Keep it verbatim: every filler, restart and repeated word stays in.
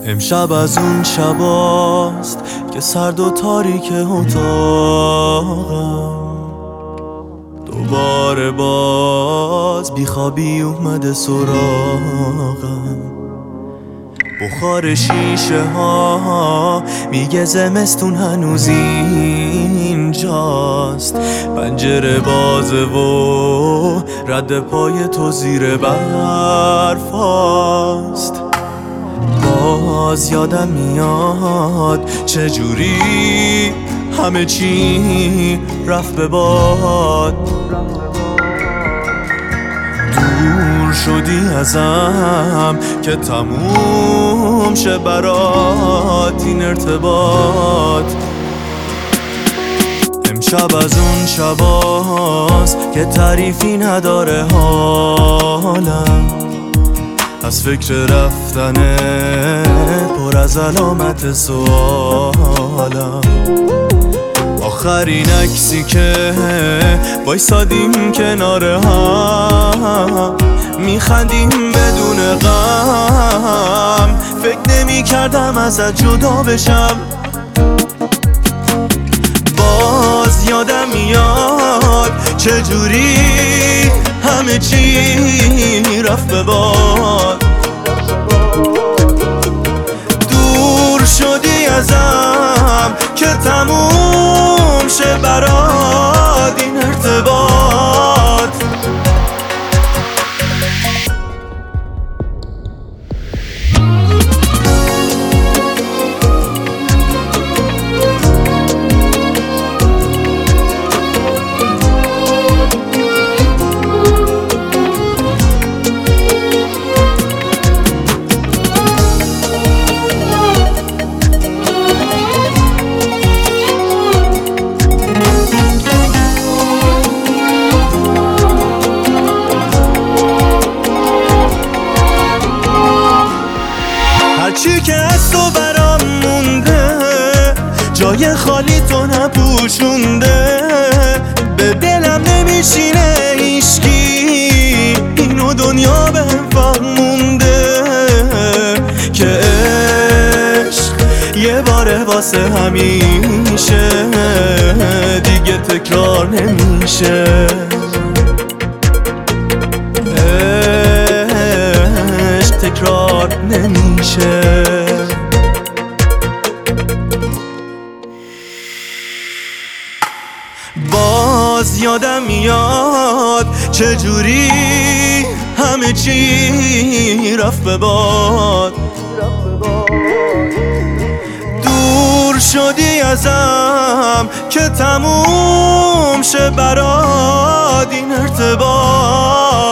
امشب از اون شباست که سرد و تاریک اتاقم، دوباره باز بیخوابی اومده سراغم. بخار شیشه ها میگه زمستون هنوز اینجاست، پنجره بازه و رد پای تو زیر برفاست. باز یادم میاد چجوری همه چی رفت به باد، دور شدی ازم که تموم شه برات این ارتباط. امشب از اون شباست که تعریفی نداره حالم، از فکر رفتنه پر از علامت سوالم. آخرین عکسی که وایسادیم کنار هم، میخندیم بدون غم، فکر نمی کردم ازت جدا بشم. باز یادم میاد چجوری همه چی رفت به باد، دور شدی ازم که تموم شه برات این ارتباط. چی که از تو برام مونده جای خالی تو نپوشونده، به دلم نمیشینه هیچکی اینو دنیا بهم فهمونده که عشق یه باره واسه همیشه دیگه تکرار نمیشه. عشق تکرار نمیشه. باز یادم میاد چجوری همه چی رفت به باد، دور شدی ازم که تموم شه برات این ارتباط.